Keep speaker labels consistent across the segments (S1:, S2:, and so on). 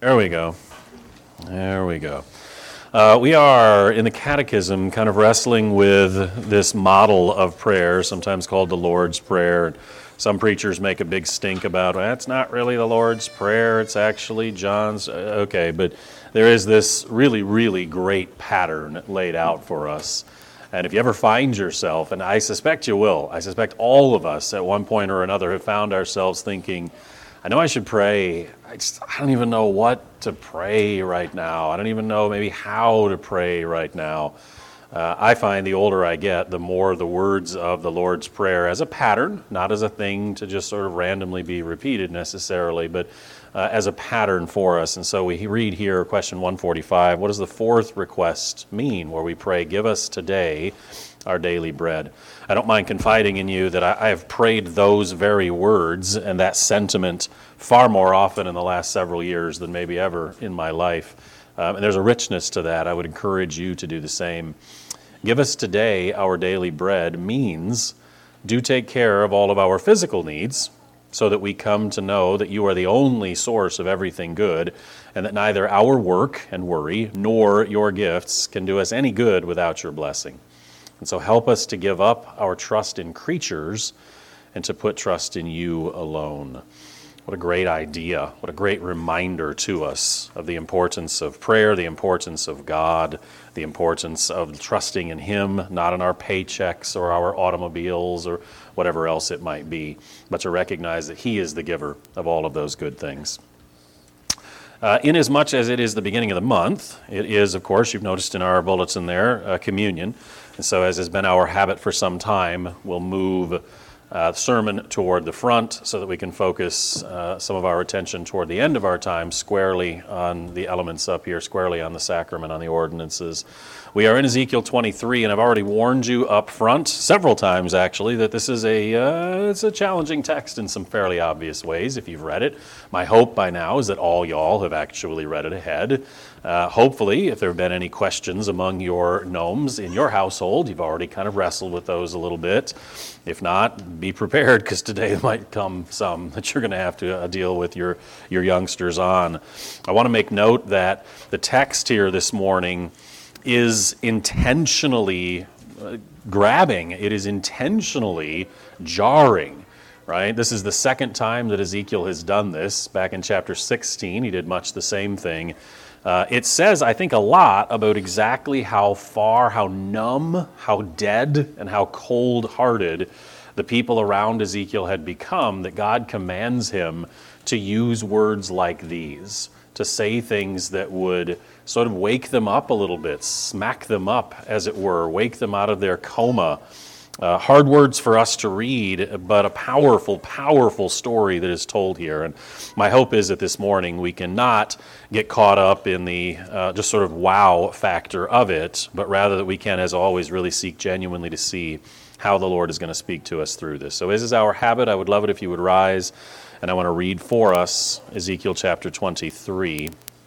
S1: There we go. There we go. We are in the Catechism kind of wrestling with this model of prayer, sometimes called the Lord's Prayer. Some preachers make a big stink about, well, that's not really the Lord's Prayer, it's actually John's. Okay, but there is this really, really great pattern laid out for us. And if you ever find yourself, and I suspect you will, I suspect all of us at one point or another have found ourselves thinking, I know I should pray, I don't even know what to pray right now. I don't even know maybe how to pray right now. I find the older I get, the more the words of the Lord's Prayer as a pattern, not as a thing to just sort of randomly be repeated necessarily, but as a pattern for us. And so we read here, question 145, what does the fourth request mean, where we pray, give us today our daily bread? I don't mind confiding in you that I have prayed those very words and that sentiment far more often in the last several years than maybe ever in my life. And there's a richness to that. I would encourage you to do the same. Give us today our daily bread means do take care of all of our physical needs so that we come to know that you are the only source of everything good and that neither our work and worry nor your gifts can do us any good without your blessing. And so help us to give up our trust in creatures and to put trust in you alone. What a great idea. What a great reminder to us of the importance of prayer, the importance of God, the importance of trusting in Him, not in our paychecks or our automobiles or whatever else it might be, but to recognize that He is the giver of all of those good things. Inasmuch as it is the beginning of the month, it is, of course, you've noticed in our bulletin there, communion. And so as has been our habit for some time, we'll move sermon toward the front so that we can focus some of our attention toward the end of our time squarely on the elements up here, squarely on the sacrament, on the ordinances. We are in Ezekiel 23, and I've already warned you up front, several times actually, that this is it's a challenging text in some fairly obvious ways if you've read it. My hope by now is that all y'all have actually read it ahead. Hopefully, if there have been any questions among your gnomes in your household, you've already kind of wrestled with those a little bit. If not, be prepared, because today might come some that you're going to have to deal with your youngsters on. I want to make note that the text here this morning is intentionally grabbing. It is intentionally jarring. Right? This is the second time that Ezekiel has done this. Back in chapter 16, he did much the same thing. It says, I think, a lot about exactly how far, how numb, how dead, and how cold-hearted the people around Ezekiel had become, that God commands him to use words like these, to say things that would sort of wake them up a little bit, smack them up, as it were, wake them out of their coma. Hard words for us to read, but a powerful, powerful story that is told here. And my hope is that this morning we can not get caught up in the just sort of wow factor of it, but rather that we can, as always, really seek genuinely to see how the Lord is going to speak to us through this. So as is our habit, I would love it if you would rise, and I want to read for us Ezekiel chapter 23.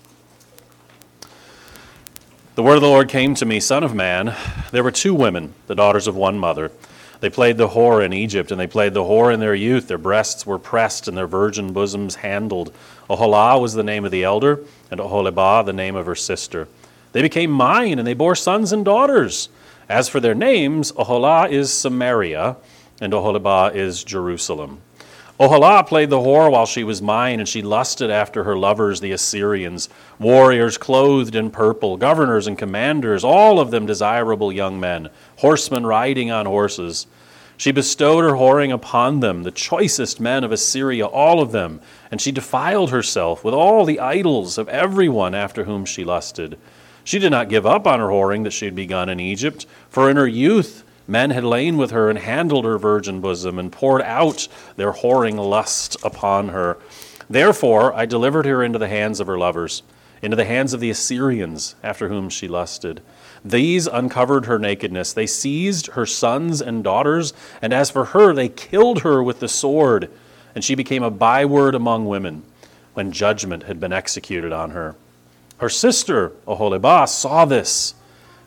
S1: The word of the Lord came to me, Son of man, there were two women, the daughters of one mother. They played the whore in Egypt, and they played the whore in their youth. Their breasts were pressed, and their virgin bosoms handled. Oholah was the name of the elder, and Oholibah the name of her sister. They became mine, and they bore sons and daughters. As for their names, Oholah is Samaria, and Oholibah is Jerusalem. Oholah played the whore while she was mine, and she lusted after her lovers, the Assyrians, warriors clothed in purple, governors and commanders, all of them desirable young men, horsemen riding on horses. She bestowed her whoring upon them, the choicest men of Assyria, all of them, and she defiled herself with all the idols of everyone after whom she lusted. She did not give up on her whoring that she had begun in Egypt, for in her youth men had lain with her and handled her virgin bosom and poured out their whoring lust upon her. Therefore I delivered her into the hands of her lovers, into the hands of the Assyrians after whom she lusted. These uncovered her nakedness. They seized her sons and daughters, and as for her, they killed her with the sword, and she became a byword among women when judgment had been executed on her. Her sister, Oholibah, saw this.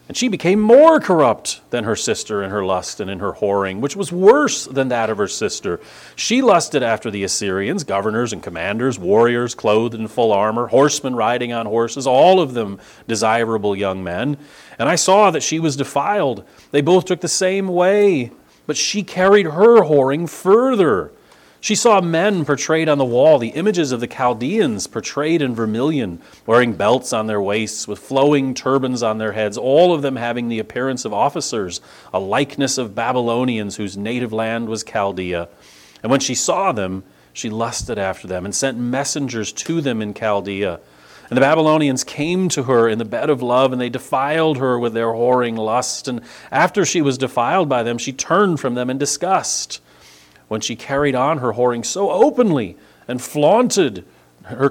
S1: And she became more corrupt than her sister in her lust and in her whoring, which was worse than that of her sister. She lusted after the Assyrians, governors and commanders, warriors clothed in full armor, horsemen riding on horses, all of them desirable young men. And I saw that she was defiled. They both took the same way, but she carried her whoring further. She saw men portrayed on the wall, the images of the Chaldeans portrayed in vermilion, wearing belts on their waists, with flowing turbans on their heads, all of them having the appearance of officers, a likeness of Babylonians whose native land was Chaldea. And when she saw them, she lusted after them and sent messengers to them in Chaldea. And the Babylonians came to her in the bed of love, and they defiled her with their whoring lust. And after she was defiled by them, she turned from them in disgust. When she carried on her whoring so openly and flaunted her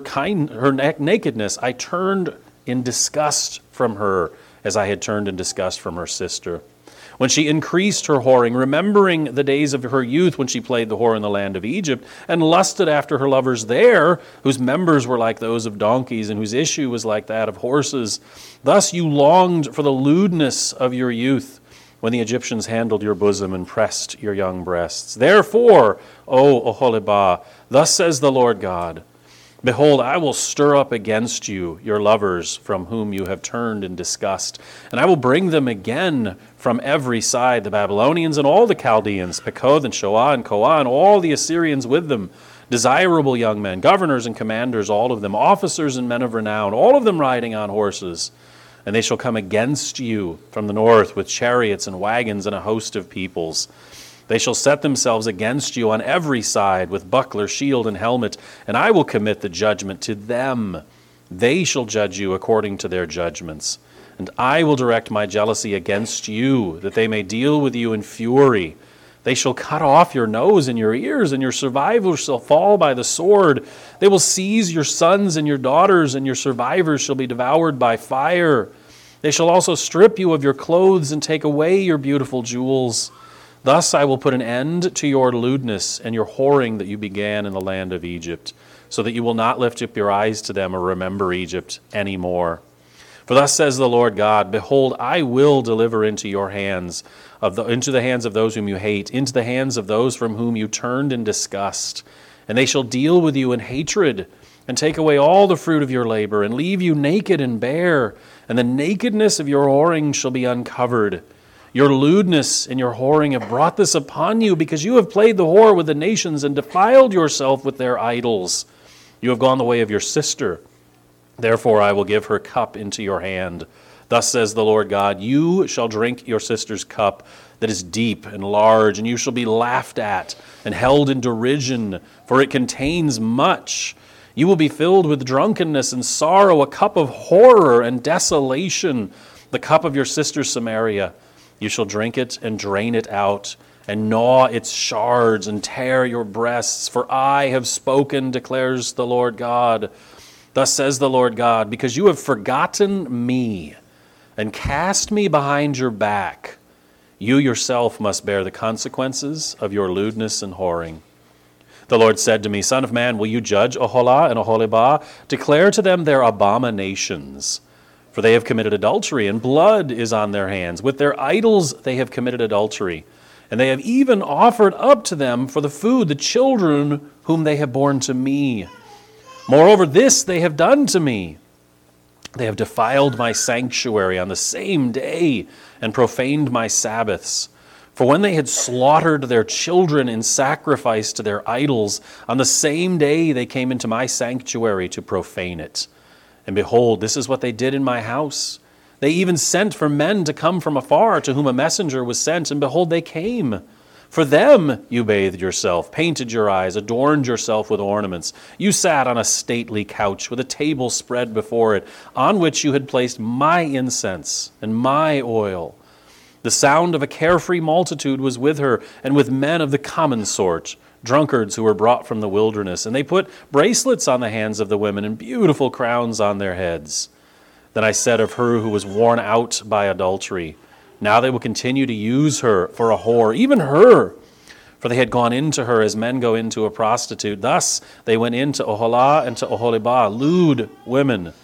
S1: nakedness, I turned in disgust from her, as I had turned in disgust from her sister. When she increased her whoring, remembering the days of her youth when she played the whore in the land of Egypt, and lusted after her lovers there, whose members were like those of donkeys, and whose issue was like that of horses. Thus you longed for the lewdness of your youth, when the Egyptians handled your bosom and pressed your young breasts. Therefore, O Oholibah, thus says the Lord God, behold, I will stir up against you your lovers from whom you have turned in disgust, and I will bring them again from every side, the Babylonians and all the Chaldeans, Pekoth and Shoah and Koah, and all the Assyrians with them, desirable young men, governors and commanders, all of them, officers and men of renown, all of them riding on horses. And they shall come against you from the north with chariots and wagons and a host of peoples. They shall set themselves against you on every side with buckler, shield, and helmet, and I will commit the judgment to them. They shall judge you according to their judgments. And I will direct my jealousy against you, that they may deal with you in fury. They shall cut off your nose and your ears, and your survivors shall fall by the sword. They will seize your sons and your daughters, and your survivors shall be devoured by fire. They shall also strip you of your clothes and take away your beautiful jewels. Thus I will put an end to your lewdness and your whoring that you began in the land of Egypt, so that you will not lift up your eyes to them or remember Egypt any more. For thus says the Lord God, behold, I will deliver into your hands, into the hands of those whom you hate, into the hands of those from whom you turned in disgust. And they shall deal with you in hatred, and take away all the fruit of your labor, and leave you naked and bare, and the nakedness of your whoring shall be uncovered. Your lewdness and your whoring have brought this upon you, because you have played the whore with the nations, and defiled yourself with their idols. You have gone the way of your sister. Therefore I will give her cup into your hand. Thus says the Lord God, you shall drink your sister's cup that is deep and large, and you shall be laughed at and held in derision, for it contains much. You will be filled with drunkenness and sorrow, a cup of horror and desolation, the cup of your sister Samaria. You shall drink it and drain it out, and gnaw its shards and tear your breasts, for I have spoken, declares the Lord God. Thus says the Lord God, because you have forgotten me and cast me behind your back, you yourself must bear the consequences of your lewdness and whoring. The Lord said to me, Son of man, will you judge Oholah and Oholibah? Declare to them their abominations, for they have committed adultery, and blood is on their hands. With their idols they have committed adultery, and they have even offered up to them for the food the children whom they have borne to me. Moreover, this they have done to me. They have defiled my sanctuary on the same day and profaned my Sabbaths. For when they had slaughtered their children in sacrifice to their idols, on the same day they came into my sanctuary to profane it. And behold, this is what they did in my house. They even sent for men to come from afar, to whom a messenger was sent, and behold, they came. For them you bathed yourself, painted your eyes, adorned yourself with ornaments. You sat on a stately couch with a table spread before it, on which you had placed my incense and my oil. The sound of a carefree multitude was with her, and with men of the common sort, drunkards who were brought from the wilderness. And they put bracelets on the hands of the women and beautiful crowns on their heads. Then I said of her who was worn out by adultery, now they will continue to use her for a whore, even her. For they had gone into her as men go into a prostitute. Thus they went into Oholah and to Oholibah, lewd women.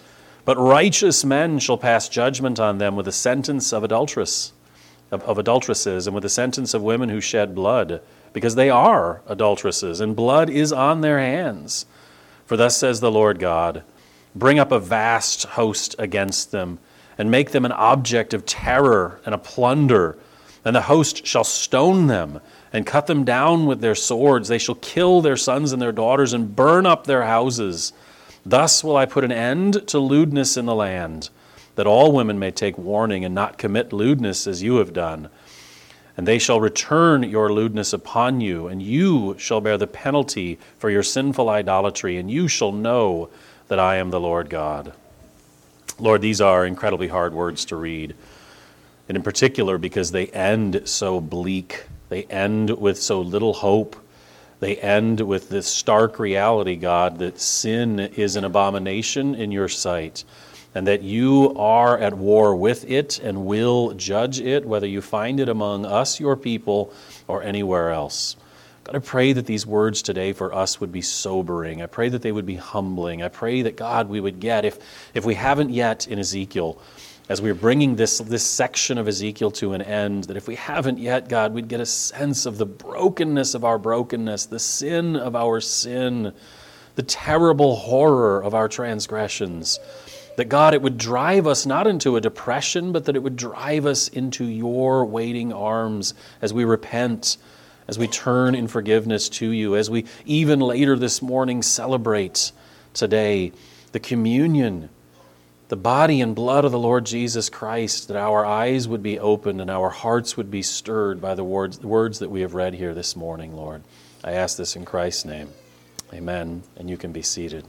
S1: But righteous men shall pass judgment on them with the sentence of adulteresses, and with the sentence of women who shed blood, because they are adulteresses, and blood is on their hands. For thus says the Lord God, bring up a vast host against them, and make them an object of terror and a plunder. And the host shall stone them, and cut them down with their swords. They shall kill their sons and their daughters, and burn up their houses. Thus will I put an end to lewdness in the land, that all women may take warning and not commit lewdness as you have done. And they shall return your lewdness upon you, and you shall bear the penalty for your sinful idolatry, and you shall know that I am the Lord God. Lord, these are incredibly hard words to read, and in particular because they end so bleak. They end with so little hope. They end with this stark reality, God, that sin is an abomination in your sight, and that you are at war with it and will judge it, whether you find it among us, your people, or anywhere else. God, I pray that these words today for us would be sobering. I pray that they would be humbling. I pray that, God, we would get, if we haven't yet in Ezekiel, as we're bringing this section of Ezekiel to an end, that if we haven't yet, God, we'd get a sense of the brokenness of our brokenness, the sin of our sin, the terrible horror of our transgressions. That, God, it would drive us not into a depression, but that it would drive us into your waiting arms as we repent, as we turn in forgiveness to you, as we even later this morning celebrate today the communion, the body and blood of the Lord Jesus Christ, that our eyes would be opened and our hearts would be stirred by the words that we have read here this morning, Lord. I ask this in Christ's name. Amen. And you can be seated.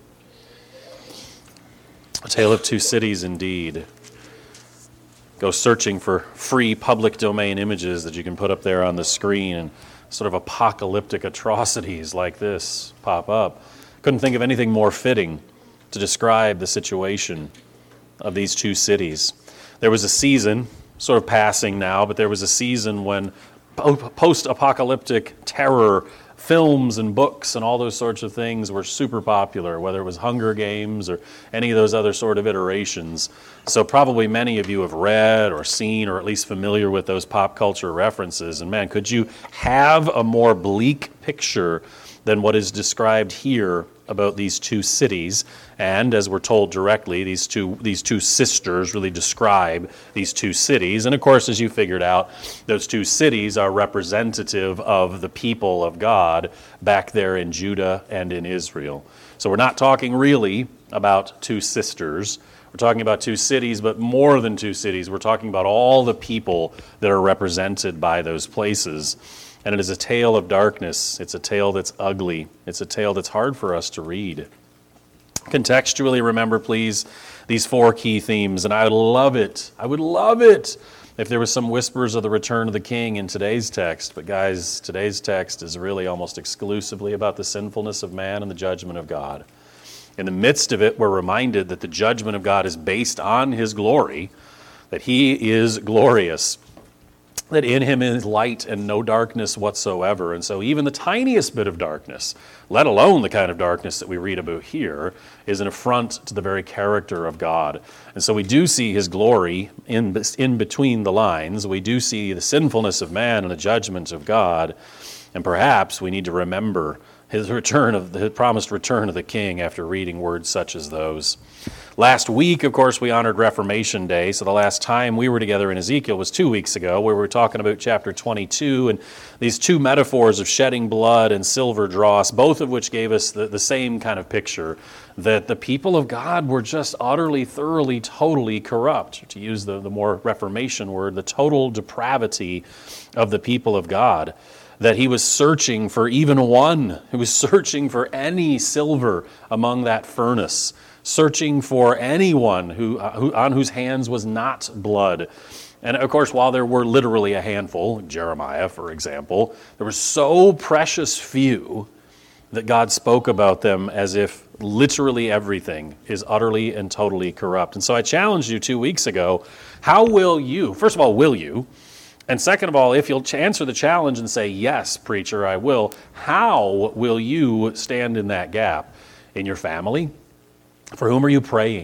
S1: A Tale of Two Cities indeed. Go searching for free public domain images that you can put up there on the screen, and sort of apocalyptic atrocities like this pop up. Couldn't think of anything more fitting to describe the situation of these two cities. There was a season, sort of passing now, but there was a season when post-apocalyptic terror films and books and all those sorts of things were super popular, whether it was Hunger Games or any of those other sort of iterations. So probably many of you have read or seen or at least familiar with those pop culture references. And man, could you have a more bleak picture than what is described here about these two cities? And as we're told directly, these two sisters really describe these two cities. And of course, as you figured out, those two cities are representative of the people of God back there in Judah and in Israel. So we're not talking really about two sisters. We're talking about two cities, but more than two cities. We're talking about all the people that are represented by those places. And it is a tale of darkness. It's a tale that's ugly. It's a tale that's hard for us to read. Contextually, remember, please, these four key themes. And I would love it if there was some whispers of the return of the king in today's text. But guys, today's text is really almost exclusively about the sinfulness of man and the judgment of God. In the midst of it, we're reminded that the judgment of God is based on his glory, that he is glorious, that in him is light and no darkness whatsoever. And so even the tiniest bit of darkness, let alone the kind of darkness that we read about here, is an affront to the very character of God. And so we do see his glory in between the lines. We do see the sinfulness of man and the judgment of God. And perhaps we need to remember his promised return of the king after reading words such as those. Last week, of course, we honored Reformation Day, so the last time we were together in Ezekiel was 2 weeks ago, where we were talking about chapter 22, and these two metaphors of shedding blood and silver dross, both of which gave us the same kind of picture, that the people of God were just utterly, thoroughly, totally corrupt, to use the more Reformation word, the total depravity of the people of God. That he was searching for even one. He was searching for any silver among that furnace, searching for anyone who on whose hands was not blood. And of course, while there were literally a handful, Jeremiah, for example, there were so precious few that God spoke about them as if literally everything is utterly and totally corrupt. And so I challenged you 2 weeks ago, how will you, first of all, will you? And second of all, if you'll answer the challenge and say, yes, preacher, I will, how will you stand in that gap? In your family? For whom are you praying?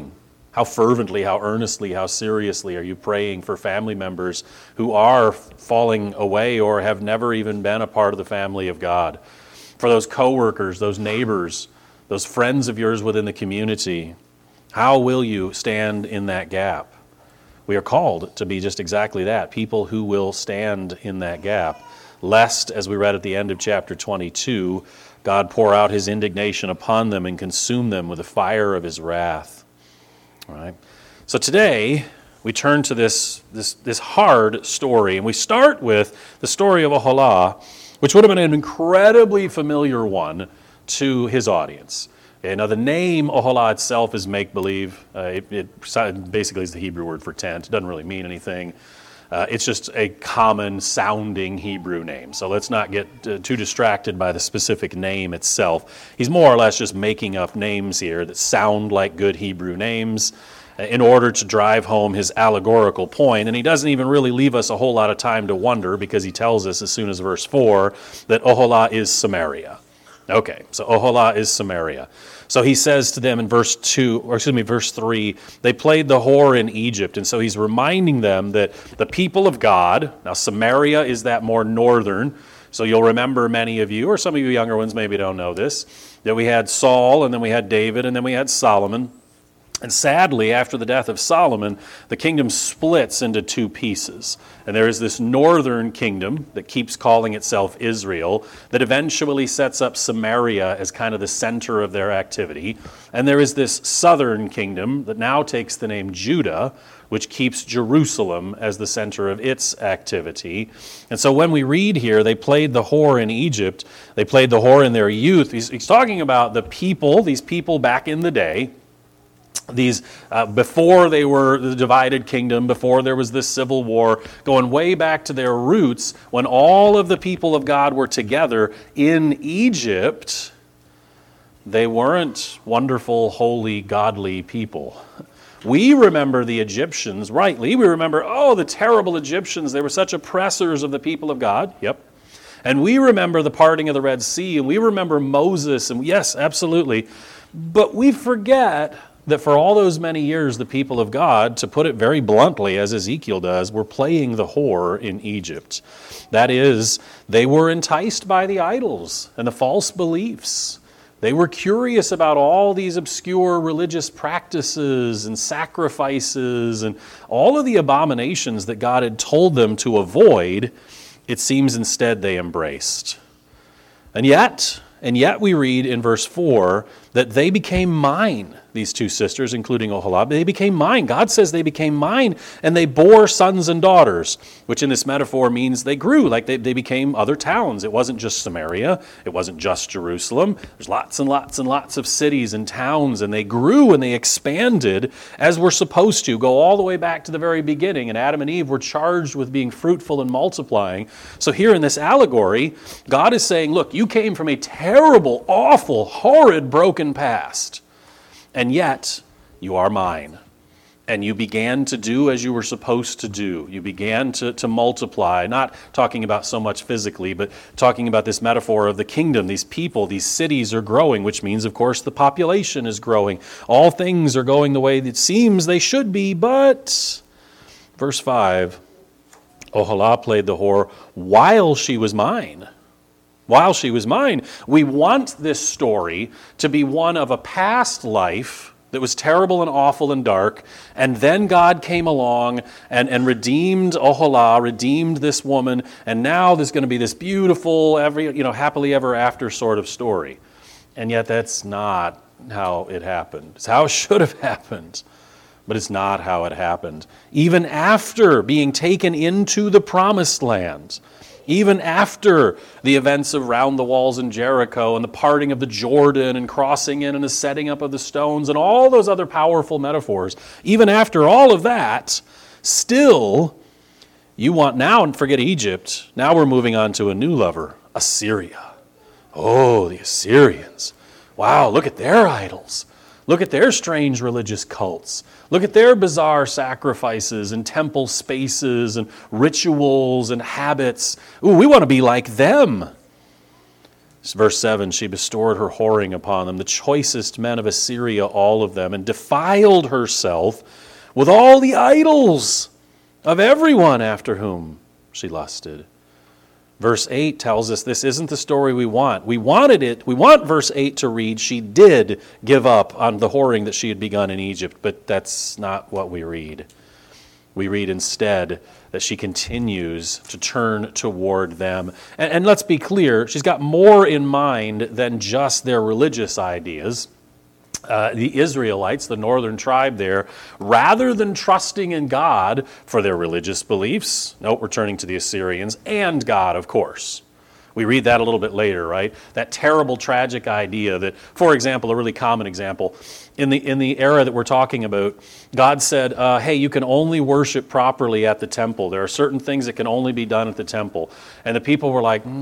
S1: How fervently, how earnestly, how seriously are you praying for family members who are falling away or have never even been a part of the family of God? For those coworkers, those neighbors, those friends of yours within the community, how will you stand in that gap? We are called to be just exactly that, people who will stand in that gap, lest, as we read at the end of chapter 22, God pour out his indignation upon them and consume them with the fire of his wrath. All right. So today, we turn to this hard story, and we start with the story of Oholah, which would have been an incredibly familiar one to his audience. Okay, now, the name Oholah itself is make-believe. It basically is the Hebrew word for tent. It doesn't really mean anything. It's just a common-sounding Hebrew name. So let's not get too distracted by the specific name itself. He's more or less just making up names here that sound like good Hebrew names in order to drive home his allegorical point. And he doesn't even really leave us a whole lot of time to wonder, because he tells us as soon as verse 4 that Oholah is Samaria. Okay, so Oholah is Samaria. So he says to them in verse 3, they played the whore in Egypt. And so he's reminding them that the people of God, now Samaria is that more northern, so you'll remember, many of you, or some of you younger ones maybe don't know this, that we had Saul, and then we had David, and then we had Solomon. And sadly, after the death of Solomon, the kingdom splits into two pieces. And there is this northern kingdom that keeps calling itself Israel, that eventually sets up Samaria as kind of the center of their activity. And there is this southern kingdom that now takes the name Judah, which keeps Jerusalem as the center of its activity. And so when we read here, they played the whore in Egypt, they played the whore in their youth. He's talking about the people, these people back in the day, these before they were the divided kingdom, before there was this civil war, going way back to their roots, when all of the people of God were together in Egypt. They weren't wonderful, holy, godly people. We remember the Egyptians, rightly. We remember, the terrible Egyptians. They were such oppressors of the people of God. Yep. And we remember the parting of the Red Sea, and we remember Moses, and yes, absolutely. But we forget that for all those many years, the people of God, to put it very bluntly, as Ezekiel does, were playing the whore in Egypt. That is, they were enticed by the idols and the false beliefs. They were curious about all these obscure religious practices and sacrifices and all of the abominations that God had told them to avoid. It seems instead they embraced. And yet we read in verse 4 that they became mine, these two sisters, including Oholah. They became mine. God says they became mine, and they bore sons and daughters, which in this metaphor means they grew, like they became other towns. It wasn't just Samaria. It wasn't just Jerusalem. There's lots and lots and lots of cities and towns, and they grew and they expanded as we're supposed to, go all the way back to the very beginning. And Adam and Eve were charged with being fruitful and multiplying. So here in this allegory, God is saying, look, you came from a terrible, awful, horrid, broken past. And yet, you are mine. And you began to do as you were supposed to do. You began to multiply, not talking about so much physically, but talking about this metaphor of the kingdom. These people, these cities are growing, which means, of course, the population is growing. All things are going the way it seems they should be, but, verse 5, Oholah played the whore while she was mine. While she was mine. We want this story to be one of a past life that was terrible and awful and dark, and then God came along and redeemed Oholah, redeemed this woman, and now there's going to be this beautiful, happily ever after sort of story. And yet that's not how it happened. It's how it should have happened, but it's not how it happened. Even after being taken into the promised land, even after the events around the walls in Jericho and the parting of the Jordan and crossing in and the setting up of the stones and all those other powerful metaphors, even after all of that, still, you want now, and forget Egypt, now we're moving on to a new lover, Assyria. Oh, the Assyrians. Wow, look at their idols. Look at their strange religious cults. Look at their bizarre sacrifices and temple spaces and rituals and habits. Ooh, we want to be like them. Verse 7, she bestowed her whoring upon them, the choicest men of Assyria, all of them, and defiled herself with all the idols of everyone after whom she lusted. Verse 8 tells us this isn't the story we want. We want verse 8 to read, she did give up on the whoring that she had begun in Egypt, but that's not what we read. We read instead that she continues to turn toward them. And let's be clear, she's got more in mind than just their religious ideas. The Israelites, the northern tribe there, rather than trusting in God for their religious beliefs, we're turning to the Assyrians and God, of course. We read that a little bit later, right? That terrible, tragic idea that, for example, a really common example, in the era that we're talking about, God said, hey, you can only worship properly at the temple. There are certain things that can only be done at the temple. And the people were like,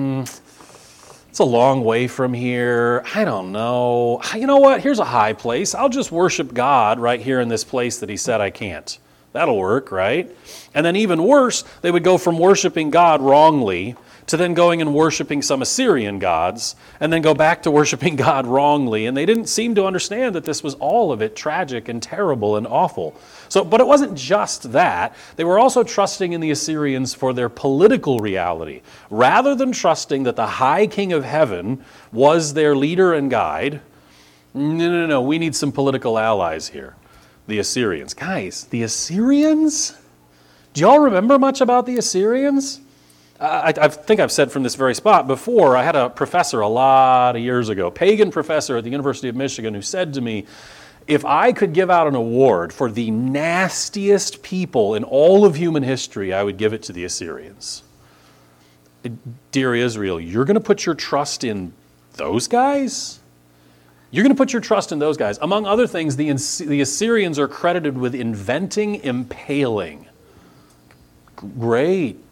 S1: it's a long way from here. I don't know. You know what? Here's a high place. I'll just worship God right here in this place that he said I can't. That'll work, right? And then even worse, they would go from worshiping God wrongly to then going and worshiping some Assyrian gods, and then go back to worshiping God wrongly. And they didn't seem to understand that this was all of it tragic and terrible and awful. But it wasn't just that. They were also trusting in the Assyrians for their political reality. Rather than trusting that the high king of heaven was their leader and guide, no, we need some political allies here. The Assyrians. Guys, the Assyrians? Do y'all remember much about the Assyrians? I think I've said from this very spot before, I had a professor a lot of years ago, pagan professor at the University of Michigan, who said to me, if I could give out an award for the nastiest people in all of human history, I would give it to the Assyrians. Dear Israel, you're going to put your trust in those guys? You're going to put your trust in those guys. Among other things, the Assyrians are credited with inventing impaling. Great.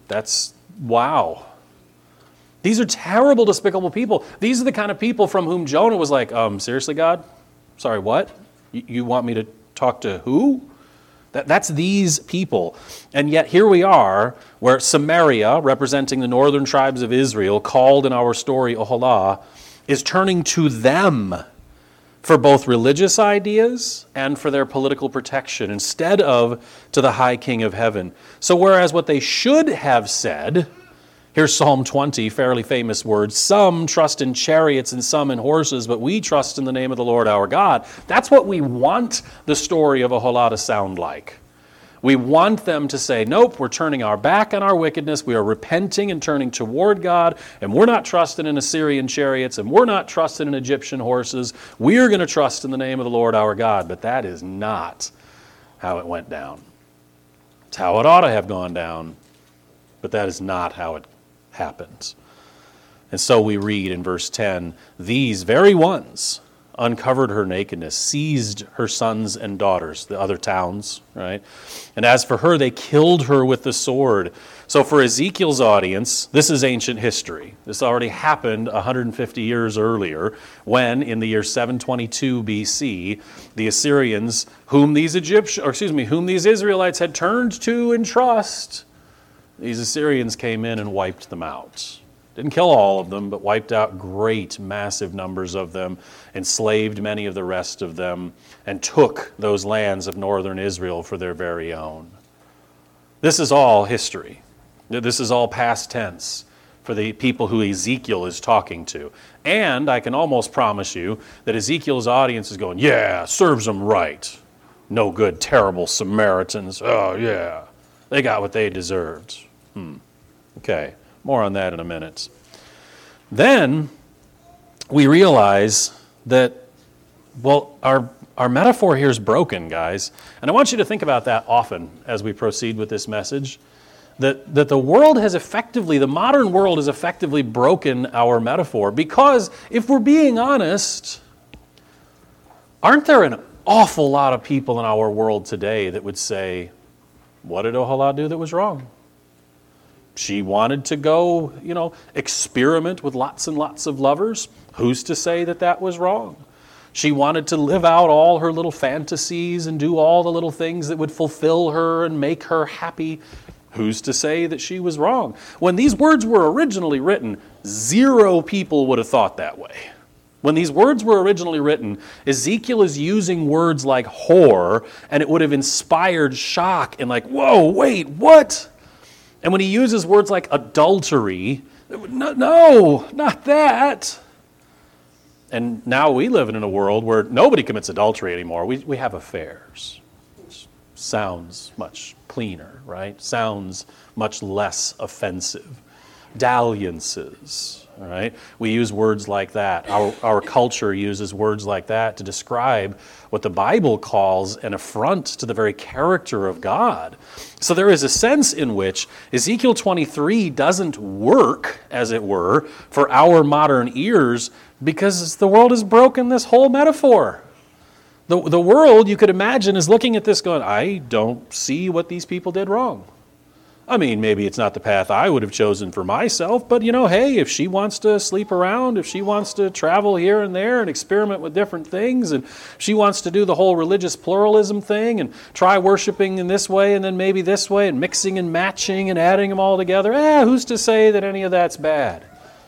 S1: Wow. These are terrible, despicable people. These are the kind of people from whom Jonah was like, seriously, God? Sorry, what? You want me to talk to who? That's these people. And yet here we are, where Samaria, representing the northern tribes of Israel, called in our story Oholah, is turning to them for both religious ideas and for their political protection, instead of to the high king of heaven. So whereas what they should have said, here's Psalm 20, fairly famous words, some trust in chariots and some in horses, but we trust in the name of the Lord our God. That's what we want the story of Oholah to sound like. We want them to say, nope, we're turning our back on our wickedness, we are repenting and turning toward God, and we're not trusting in Assyrian chariots, and we're not trusting in Egyptian horses. We're going to trust in the name of the Lord our God. But that is not how it went down. It's how it ought to have gone down, but that is not how it happened. And so we read in verse 10, these very ones uncovered her nakedness, seized her sons and daughters, the other towns, right? And as for her, they killed her with the sword. So for Ezekiel's audience, this is ancient history. This already happened 150 years earlier, when in the year 722 BC, the Assyrians, whom these Israelites had turned to in trust, these Assyrians came in and wiped them out. Didn't kill all of them, but wiped out great, massive numbers of them, enslaved many of the rest of them, and took those lands of northern Israel for their very own. This is all history. This is all past tense for the people who Ezekiel is talking to. And I can almost promise you that Ezekiel's audience is going, yeah, serves them right. No good, terrible Samaritans. Oh, yeah. They got what they deserved. Okay. More on that in a minute. Then we realize that, our metaphor here is broken, guys. And I want you to think about that often as we proceed with this message. That the the modern world has effectively broken our metaphor. Because if we're being honest, aren't there an awful lot of people in our world today that would say, what did Oholah do that was wrong? She wanted to go, experiment with lots and lots of lovers. Who's to say that that was wrong? She wanted to live out all her little fantasies and do all the little things that would fulfill her and make her happy. Who's to say that she was wrong? When these words were originally written, Zero people would have thought that way. When these words were originally written, Ezekiel is using words like whore, and it would have inspired shock and like, whoa, wait, what? And when he uses words like adultery, no, not that. And now we live in a world where nobody commits adultery anymore. We have affairs. Sounds much cleaner, right? Sounds much less offensive. Dalliances, all right? We use words like that. Our culture uses words like that to describe what the Bible calls an affront to the very character of God. So there is a sense in which Ezekiel 23 doesn't work, as it were, for our modern ears because the world has broken this whole metaphor. The world, you could imagine, is looking at this going, I don't see what these people did wrong. I mean, maybe it's not the path I would have chosen for myself, but hey, if she wants to sleep around, if she wants to travel here and there and experiment with different things, and she wants to do the whole religious pluralism thing and try worshiping in this way and then maybe this way and mixing and matching and adding them all together, who's to say that any of that's bad?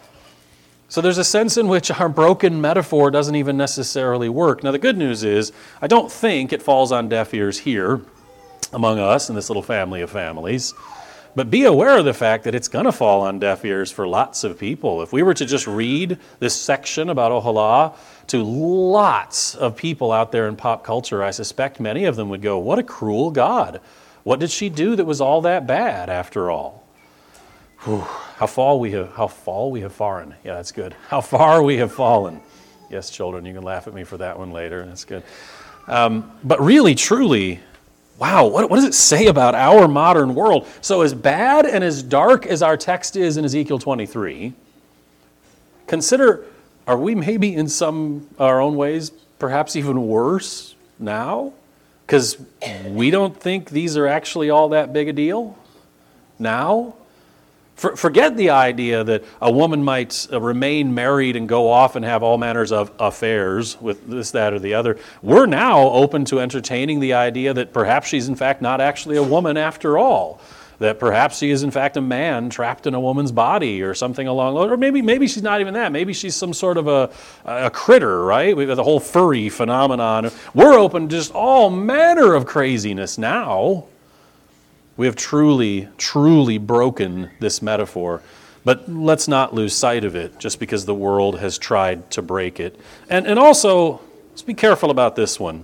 S1: So there's a sense in which our broken metaphor doesn't even necessarily work. Now the good news is, I don't think it falls on deaf ears here among us in this little family of families. But be aware of the fact that it's going to fall on deaf ears for lots of people. If we were to just read this section about Oholah to lots of people out there in pop culture, I suspect many of them would go, what a cruel God. What did she do that was all that bad after all? Whew, how far we have fallen. Yeah, that's good. How far we have fallen. Yes, children, you can laugh at me for that one later. That's good. But really, truly, wow, what does it say about our modern world? So as bad and as dark as our text is in Ezekiel 23, consider, are we maybe in some our own ways perhaps even worse now? Because we don't think these are actually all that big a deal now? Forget the idea that a woman might remain married and go off and have all manners of affairs with this, that, or the other. We're now open to entertaining the idea that perhaps she's in fact not actually a woman after all. That perhaps she is in fact a man trapped in a woman's body or something along those, or maybe she's not even that. Maybe she's some sort of a critter, right? We've got the whole furry phenomenon. We're open to just all manner of craziness now. We have truly, truly broken this metaphor, but let's not lose sight of it just because the world has tried to break it. And also, let's be careful about this one.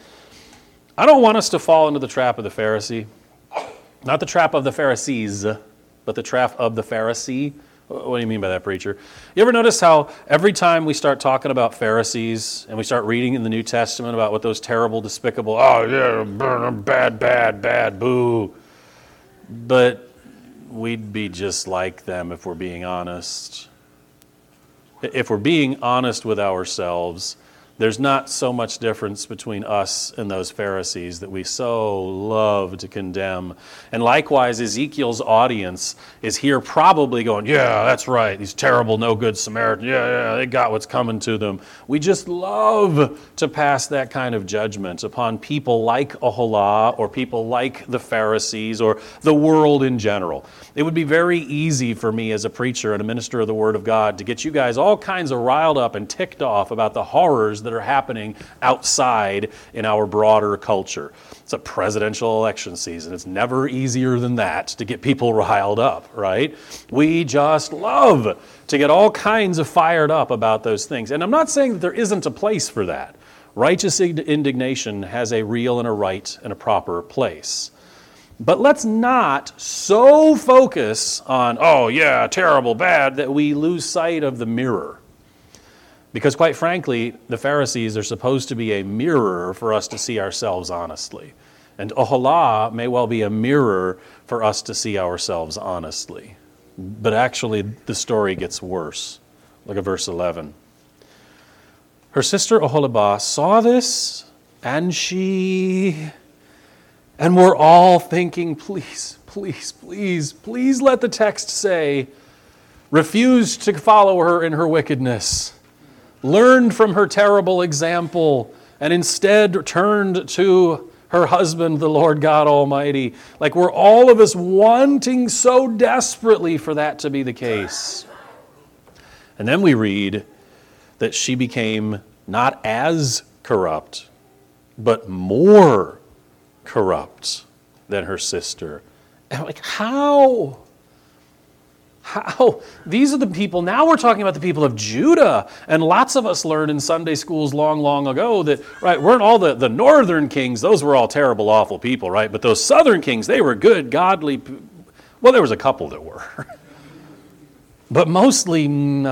S1: I don't want us to fall into the trap of the Pharisee. Not the trap of the Pharisees, but the trap of the Pharisee. What do you mean by that, preacher? You ever notice how every time we start talking about Pharisees and we start reading in the New Testament about what those terrible, despicable, bad, boo. But we'd be just like them if we're being honest. If we're being honest with ourselves, there's not so much difference between us and those Pharisees that we so love to condemn. And likewise, Ezekiel's audience is here probably going, yeah, that's right, these terrible, no good Samaritans, yeah, they got what's coming to them. We just love to pass that kind of judgment upon people like Oholah or people like the Pharisees or the world in general. It would be very easy for me as a preacher and a minister of the Word of God to get you guys all kinds of riled up and ticked off about the horrors that are happening outside in our broader culture. It's a presidential election season. It's never easier than that to get people riled up, right? We just love to get all kinds of fired up about those things. And I'm not saying that there isn't a place for that. Righteous indignation has a real and a right and a proper place. But let's not so focus on, oh yeah, terrible, bad, that we lose sight of the mirror. Because quite frankly, the Pharisees are supposed to be a mirror for us to see ourselves honestly. And Oholah may well be a mirror for us to see ourselves honestly. But actually, the story gets worse. Look at verse 11. Her sister Oholibah saw this, and we're all thinking, please let the text say, refused to follow her in her wickedness. Learned from her terrible example and instead turned to her husband, the Lord God Almighty. Like we're all of us wanting so desperately for that to be the case. And then we read that she became not as corrupt, but more corrupt than her sister. And I'm like, how? How? These are the people, now we're talking about the people of Judah. And lots of us learned in Sunday schools long, long ago that, right, weren't all the northern kings, those were all terrible, awful people, right? But those southern kings, they were good, godly. Well, there was a couple that were. But mostly,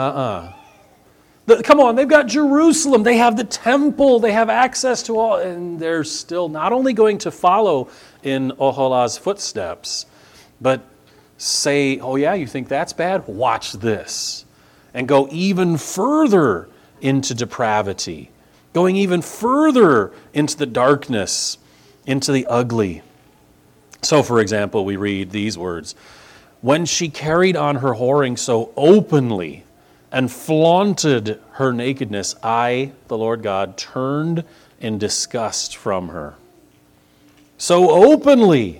S1: come on, they've got Jerusalem, they have the temple, they have access to all, and they're still not only going to follow in Oholah's footsteps, but say, oh yeah, you think that's bad? Watch this. And go even further into depravity, going even further into the darkness, into the ugly. So, for example, we read these words, when she carried on her whoring so openly and flaunted her nakedness, I, the Lord God, turned in disgust from her. So openly.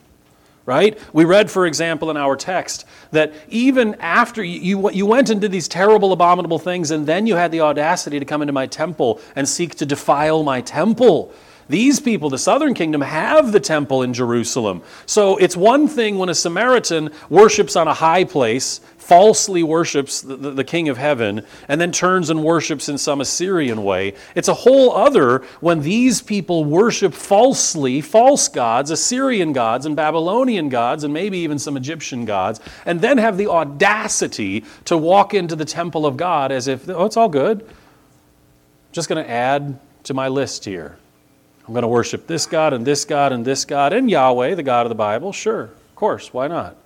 S1: Right? We read, for example, in our text that even after you went and did these terrible, abominable things, and then you had the audacity to come into my temple and seek to defile my temple. These people, the southern kingdom, have the temple in Jerusalem. So it's one thing when a Samaritan worships on a high place, falsely worships the King of Heaven, and then turns and worships in some Assyrian way. It's a whole other when these people worship falsely, false gods, Assyrian gods and Babylonian gods, and maybe even some Egyptian gods, and then have the audacity to walk into the temple of God as if, oh, it's all good. Just going to add to my list here. I'm going to worship this God and this God and this God and Yahweh, the God of the Bible. Sure, of course, why not?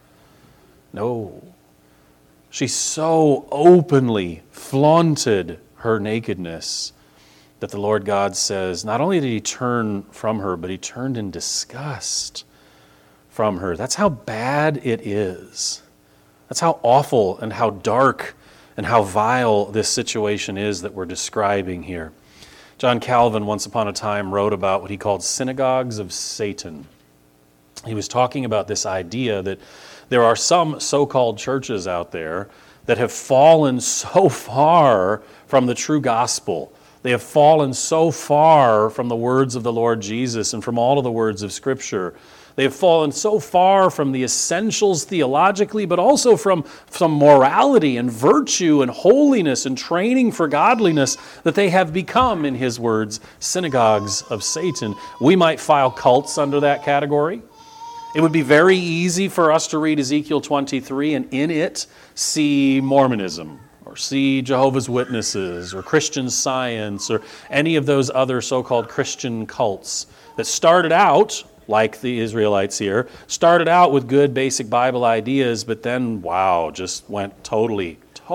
S1: No. She so openly flaunted her nakedness that the Lord God says, not only did he turn from her, but he turned in disgust from her. That's how bad it is. That's how awful and how dark and how vile this situation is that we're describing here. John Calvin, once upon a time, wrote about what he called synagogues of Satan. He was talking about this idea that there are some so-called churches out there that have fallen so far from the true gospel. They have fallen so far from the words of the Lord Jesus and from all of the words of Scripture. They have fallen so far from the essentials theologically, but also from morality and virtue and holiness and training for godliness that they have become, in his words, synagogues of Satan. We might file cults under that category. It would be very easy for us to read Ezekiel 23 and in it see Mormonism or see Jehovah's Witnesses or Christian Science or any of those other so-called Christian cults that started out, like the Israelites here, started out with good basic Bible ideas, but then, wow, just went totally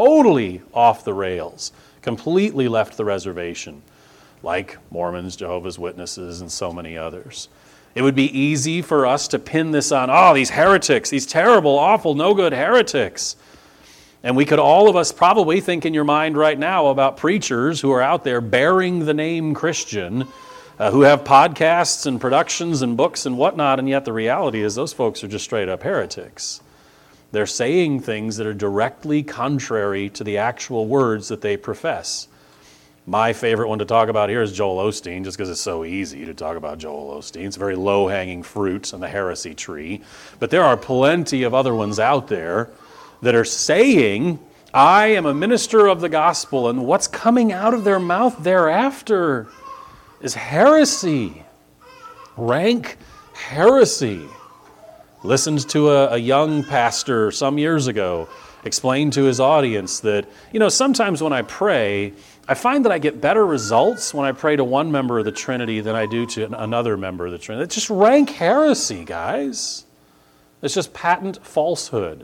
S1: off the rails, completely left the reservation, like Mormons, Jehovah's Witnesses, and so many others. It would be easy for us to pin this on, these heretics, these terrible, awful, no good heretics. And we could all of us probably think in your mind right now about preachers who are out there bearing the name Christian, who have podcasts and productions and books and whatnot, and yet the reality is those folks are just straight up heretics. They're saying things that are directly contrary to the actual words that they profess. My favorite one to talk about here is Joel Osteen, just because it's so easy to talk about Joel Osteen. It's a very low-hanging fruit on the heresy tree. But there are plenty of other ones out there that are saying, I am a minister of the gospel, and what's coming out of their mouth thereafter is heresy, rank heresy. Listened to a young pastor some years ago explain to his audience that, sometimes when I pray, I find that I get better results when I pray to one member of the Trinity than I do to another member of the Trinity. It's just rank heresy, guys. It's just patent falsehood.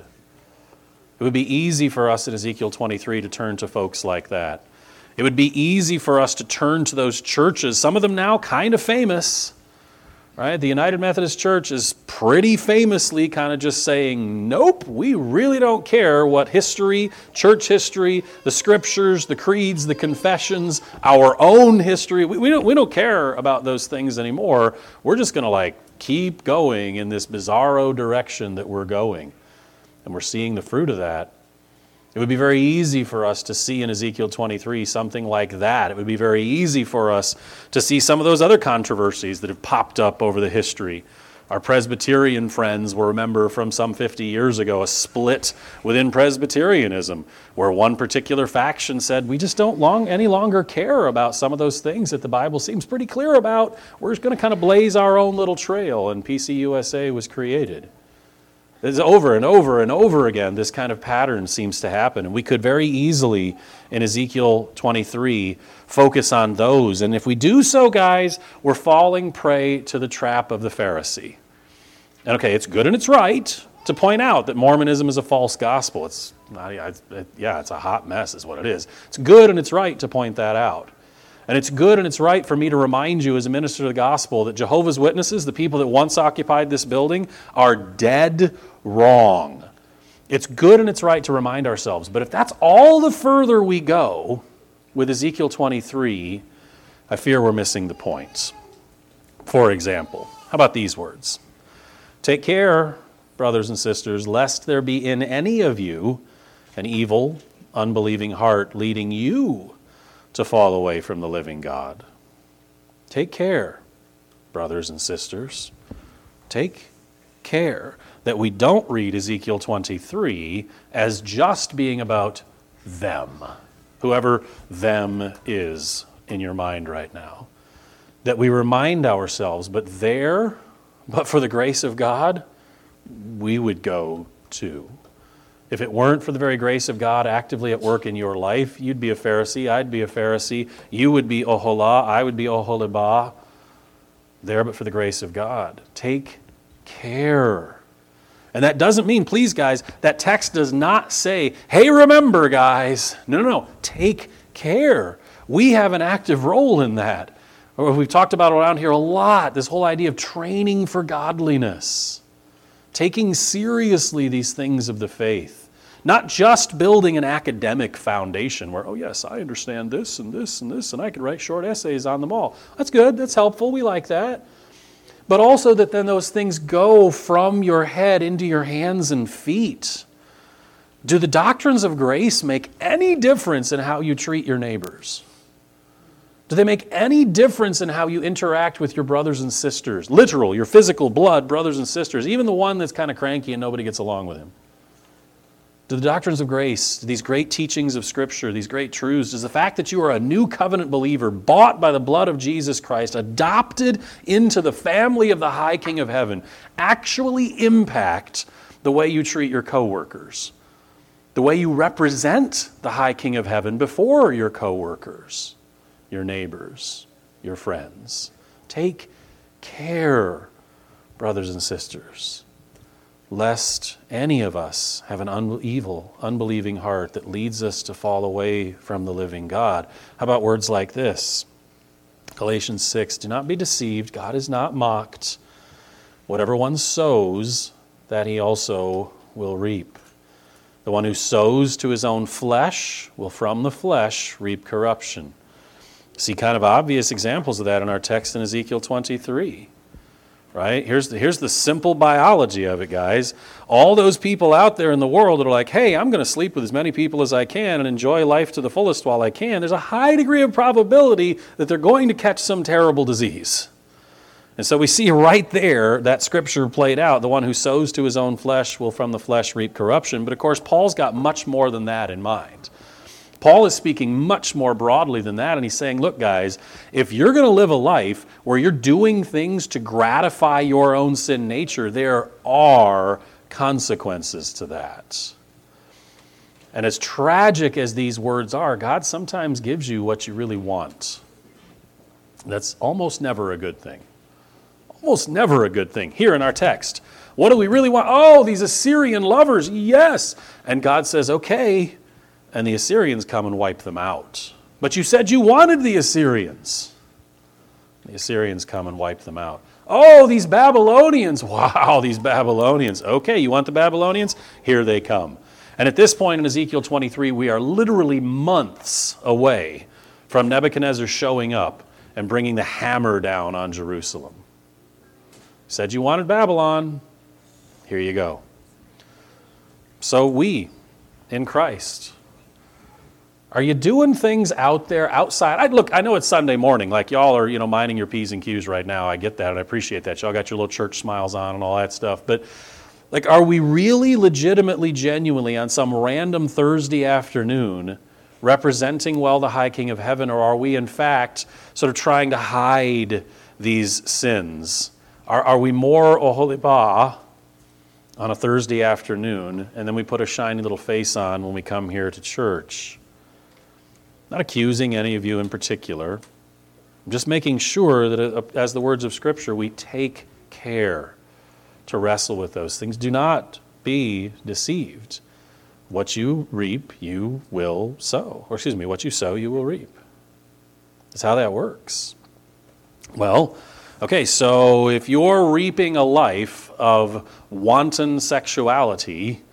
S1: It would be easy for us in Ezekiel 23 to turn to folks like that. It would be easy for us to turn to those churches, some of them now kind of famous, right? The United Methodist Church is pretty famously kind of just saying, nope, we really don't care what history, church history, the scriptures, the creeds, the confessions, our own history, we don't care about those things anymore. We're just going to keep going in this bizarro direction that we're going. And we're seeing the fruit of that It would be very easy for us to see in Ezekiel 23 something like that. It would be very easy for us to see some of those other controversies that have popped up over the history. Our Presbyterian friends will remember from some 50 years ago a split within Presbyterianism where one particular faction said, we just don't any longer care about some of those things that the Bible seems pretty clear about. We're just going to kind of blaze our own little trail, and PCUSA was created. It's over and over and over again, this kind of pattern seems to happen. And we could very easily, in Ezekiel 23, focus on those. And if we do so, guys, we're falling prey to the trap of the Pharisee. And okay, it's good and it's right to point out that Mormonism is a false gospel. It's a hot mess is what it is. It's good and it's right to point that out. And it's good and it's right for me to remind you as a minister of the gospel that Jehovah's Witnesses, the people that once occupied this building, are dead wrong. It's good and it's right to remind ourselves. But if that's all the further we go with Ezekiel 23, I fear we're missing the point. For example, how about these words? Take care, brothers and sisters, lest there be in any of you an evil, unbelieving heart leading you to fall away from the living God. Take care, brothers and sisters. Take care that we don't read Ezekiel 23 as just being about them, whoever them is in your mind right now. That we remind ourselves, but for the grace of God, we would go too. If it weren't for the very grace of God actively at work in your life, you'd be a Pharisee, I'd be a Pharisee, you would be Oholah, I would be Oholibah. There, but for the grace of God. Take care. And that doesn't mean, please guys, that text does not say, hey, remember guys. No. Take care. We have an active role in that. We've talked about around here a lot, this whole idea of training for godliness. Taking seriously these things of the faith. Not just building an academic foundation where, oh yes, I understand this and this and this, and I can write short essays on them all. That's good, that's helpful, we like that. But also that then those things go from your head into your hands and feet. Do the doctrines of grace make any difference in how you treat your neighbors? Do they make any difference in how you interact with your brothers and sisters? Literal, your physical blood brothers and sisters, even the one that's kind of cranky and nobody gets along with him. Do the doctrines of grace, these great teachings of Scripture, these great truths, does the fact that you are a new covenant believer, bought by the blood of Jesus Christ, adopted into the family of the High King of Heaven, actually impact the way you treat your coworkers? The way you represent the High King of Heaven before your coworkers, your neighbors, your friends? Take care, brothers and sisters, lest any of us have an evil, unbelieving heart that leads us to fall away from the living God. How about words like this? Galatians 6, do not be deceived, God is not mocked. Whatever one sows, that he also will reap. The one who sows to his own flesh will from the flesh reap corruption. See kind of obvious examples of that in our text in Ezekiel 23. Right? Here's the simple biology of it, guys. All those people out there in the world that are like, hey, I'm going to sleep with as many people as I can and enjoy life to the fullest while I can, there's a high degree of probability that they're going to catch some terrible disease. And so we see right there that scripture played out. The one who sows to his own flesh will from the flesh reap corruption. But of course, Paul's got much more than that in mind. Paul is speaking much more broadly than that, and he's saying, look, guys, if you're going to live a life where you're doing things to gratify your own sin nature, there are consequences to that. And as tragic as these words are, God sometimes gives you what you really want. That's almost never a good thing. Almost never a good thing. Here in our text, what do we really want? Oh, these Assyrian lovers, yes. And God says, okay. And the Assyrians come and wipe them out. But you said you wanted the Assyrians. The Assyrians come and wipe them out. Oh, these Babylonians. Wow, these Babylonians. Okay, you want the Babylonians? Here they come. And at this point in Ezekiel 23, we are literally months away from Nebuchadnezzar showing up and bringing the hammer down on Jerusalem. Said you wanted Babylon. Here you go. So we, in Christ? Are you doing things out there, outside? I know it's Sunday morning, like y'all are, minding your P's and Q's right now. I get that, and I appreciate that. Y'all got your little church smiles on and all that stuff. But, are we really legitimately, genuinely, on some random Thursday afternoon, representing well the high King of Heaven, or are we, in fact, sort of trying to hide these sins? Are we more Oholiba on a Thursday afternoon, and then we put a shiny little face on when we come here to church? Not accusing any of you in particular. I'm just making sure that, as the words of Scripture, we take care to wrestle with those things. Do not be deceived. What you reap, you will sow. What you sow, you will reap. That's how that works. Well, okay, so if you're reaping a life of wanton sexuality,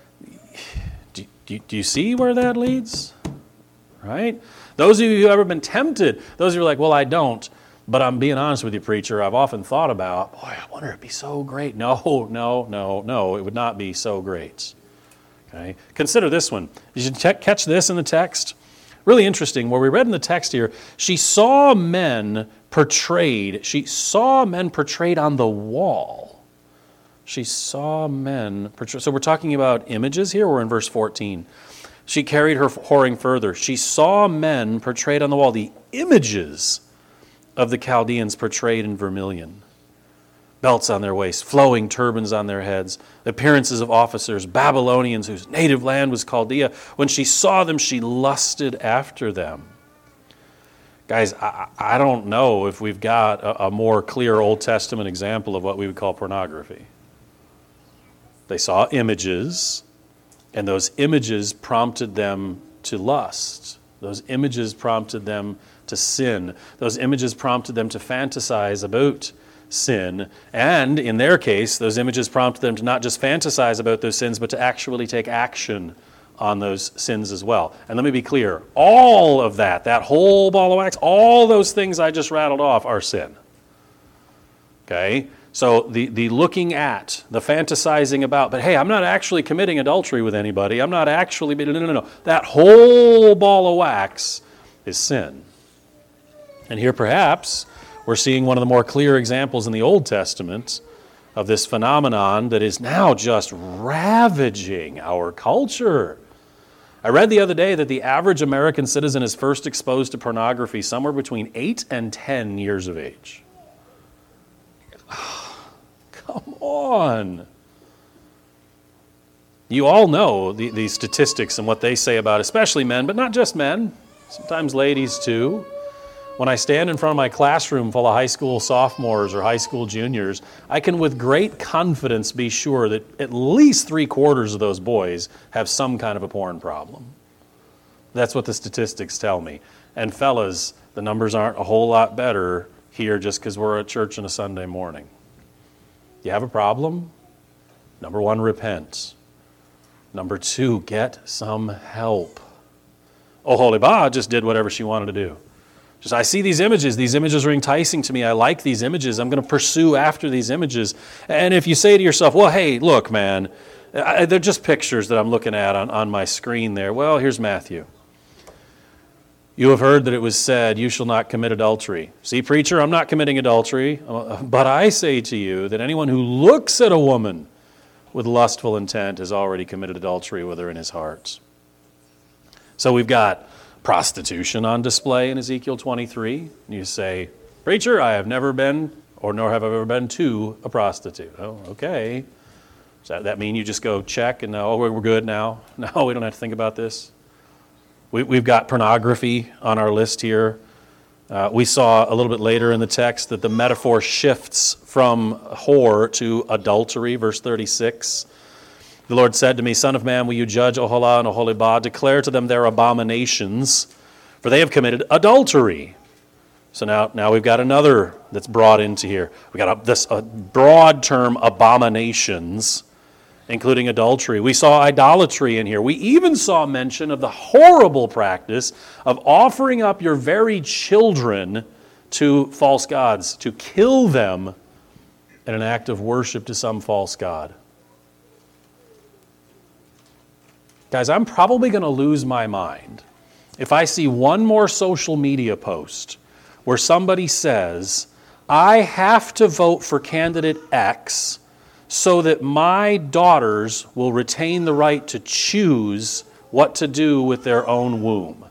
S1: do you see where that leads? Right? Those of you who have ever been tempted, those of you who are like, well, I don't, but I'm being honest with you, preacher, I've often thought about, boy, I wonder if it'd be so great. No, it would not be so great. Okay? Consider this one. Did you catch this in the text? Really interesting. Where we read in the text here, she saw men portrayed on the wall. She saw men portrayed. So we're talking about images here. We're in verse 14. She carried her whoring further. She saw men portrayed on the wall, the images of the Chaldeans portrayed in vermilion. Belts on their waists, flowing turbans on their heads, the appearances of officers, Babylonians whose native land was Chaldea. When she saw them, she lusted after them. Guys, I don't know if we've got a more clear Old Testament example of what we would call pornography. They saw images, and those images prompted them to lust. Those images prompted them to sin. Those images prompted them to fantasize about sin. And in their case, those images prompted them to not just fantasize about those sins, but to actually take action on those sins as well. And let me be clear, all of that whole ball of wax, all those things I just rattled off are sin. Okay? So the looking at, the fantasizing about, but hey, I'm not actually committing adultery with anybody. I'm not actually, no. That whole ball of wax is sin. And here perhaps we're seeing one of the more clear examples in the Old Testament of this phenomenon that is now just ravaging our culture. I read the other day that the average American citizen is first exposed to pornography somewhere between 8 and 10 years of age. Come on. You all know the statistics and what they say about especially men, but not just men, sometimes ladies too. When I stand in front of my classroom full of high school sophomores or high school juniors, I can with great confidence be sure that at least 3/4 of those boys have some kind of a porn problem. That's what the statistics tell me. And fellas, the numbers aren't a whole lot better here just because we're at church on a Sunday morning. You have a problem? Number 1, repent. Number 2, get some help. Oholiba just did whatever she wanted to do. I see these images are enticing to me, I like these images, I'm going to pursue after these images. And if you say to yourself, well, hey, look, man, they're just pictures that I'm looking at on my screen there. Well, here's Matthew. You have heard that it was said, you shall not commit adultery. See, preacher, I'm not committing adultery, but I say to you that anyone who looks at a woman with lustful intent has already committed adultery with her in his heart. So we've got prostitution on display in Ezekiel 23. You say, preacher, I have never been, or nor have I ever been to a prostitute. Oh, okay. Does that mean you just go check and know, we're good now? No, we don't have to think about this. We've got pornography on our list here. We saw a little bit later in the text that the metaphor shifts from whore to adultery, verse 36. The Lord said to me, Son of man, will you judge Oholah and Oholiba? Declare to them their abominations, for they have committed adultery. So now we've got another that's brought into here. We've got this broad term, abominations, including adultery. We saw idolatry in here. We even saw mention of the horrible practice of offering up your very children to false gods, to kill them in an act of worship to some false god. Guys, I'm probably going to lose my mind if I see one more social media post where somebody says, I have to vote for candidate X so that my daughters will retain the right to choose what to do with their own womb.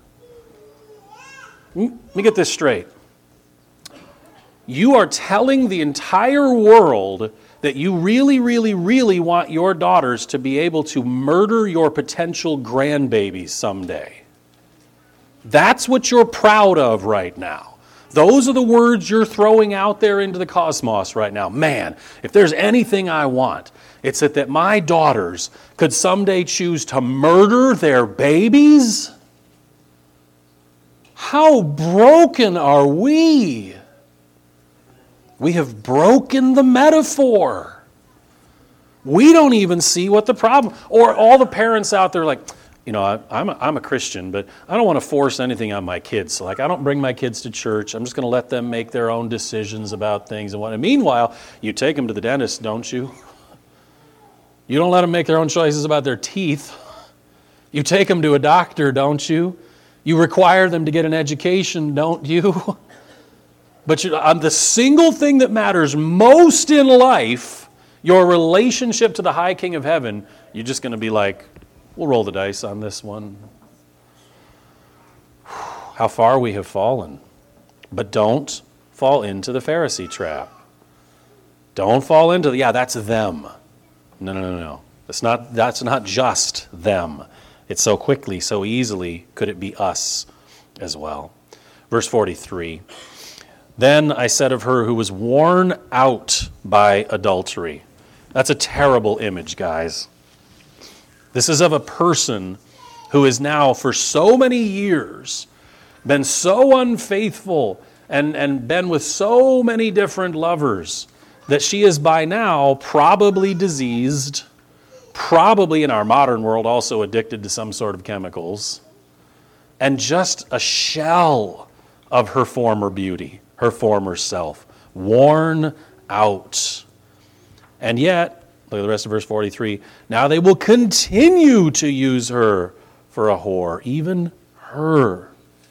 S1: Let me get this straight. You are telling the entire world that you really, really, really want your daughters to be able to murder your potential grandbabies someday. That's what you're proud of right now. Those are the words you're throwing out there into the cosmos right now. Man, if there's anything I want, it's that my daughters could someday choose to murder their babies? How broken are we? We have broken the metaphor. We don't even see what the problem, or all the parents out there like, you know, I'm a Christian, but I don't want to force anything on my kids. So, like, I don't bring my kids to church. I'm just going to let them make their own decisions about things. And meanwhile, you take them to the dentist, don't you? You don't let them make their own choices about their teeth. You take them to a doctor, don't you? You require them to get an education, don't you? But on the single thing that matters most in life, your relationship to the high King of heaven, you're just going to be like, we'll roll the dice on this one. How far we have fallen. But don't fall into the Pharisee trap. Don't fall into that's them. No. That's not just them. It's so quickly, so easily, could it be us as well. Verse 43. Then I said of her who was worn out by adultery. That's a terrible image, guys. This is of a person who has now for so many years been so unfaithful and been with so many different lovers that she is by now probably diseased, probably in our modern world also addicted to some sort of chemicals, and just a shell of her former beauty, her former self, worn out. And yet, look at the rest of verse 43. Now they will continue to use her for a whore, even her.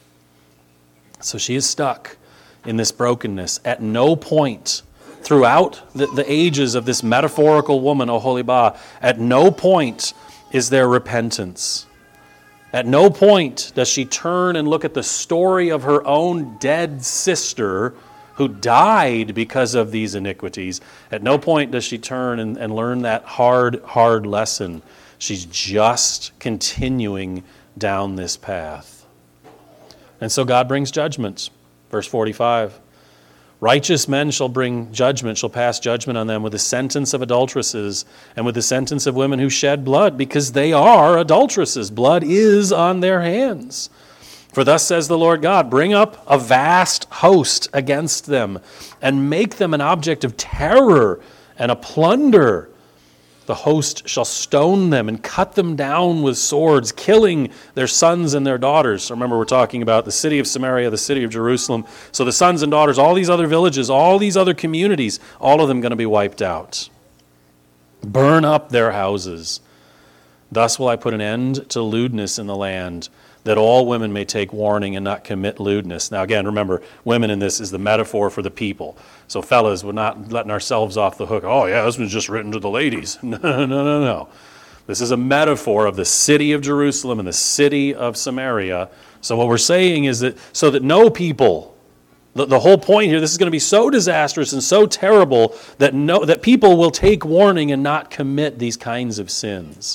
S1: So she is stuck in this brokenness. At no point throughout the ages of this metaphorical woman, Oholibah, at no point is there repentance. At no point does she turn and look at the story of her own dead sister who died because of these iniquities. At no point does she turn and learn that hard lesson. She's just continuing down this path. And so God brings judgments. Verse 45. Righteous men shall bring judgment, shall pass judgment on them with the sentence of adulteresses and with the sentence of women who shed blood, because they are adulteresses. Blood is on their hands. For thus says the Lord God, bring up a vast host against them and make them an object of terror and a plunder. The host shall stone them and cut them down with swords, killing their sons and their daughters. So remember, we're talking about the city of Samaria, the city of Jerusalem. So the sons and daughters, all these other villages, all these other communities, all of them going to be wiped out. Burn up their houses. Thus will I put an end to lewdness in the land, that all women may take warning and not commit lewdness. Now again, remember, women in this is the metaphor for the people. So fellas, we're not letting ourselves off the hook. Oh yeah, this was just written to the ladies. No. This is a metaphor of the city of Jerusalem and the city of Samaria. So what we're saying is that so that no people, the whole point here, this is going to be so disastrous and so terrible that people will take warning and not commit these kinds of sins.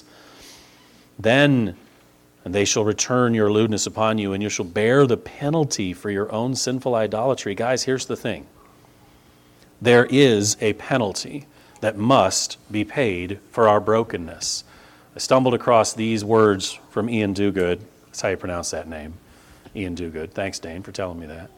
S1: Then and they shall return your lewdness upon you, and you shall bear the penalty for your own sinful idolatry. Guys, here's the thing. There is a penalty that must be paid for our brokenness. I stumbled across these words from Ian Duguid. That's how you pronounce that name. Ian Duguid. Thanks, Dane, for telling me that.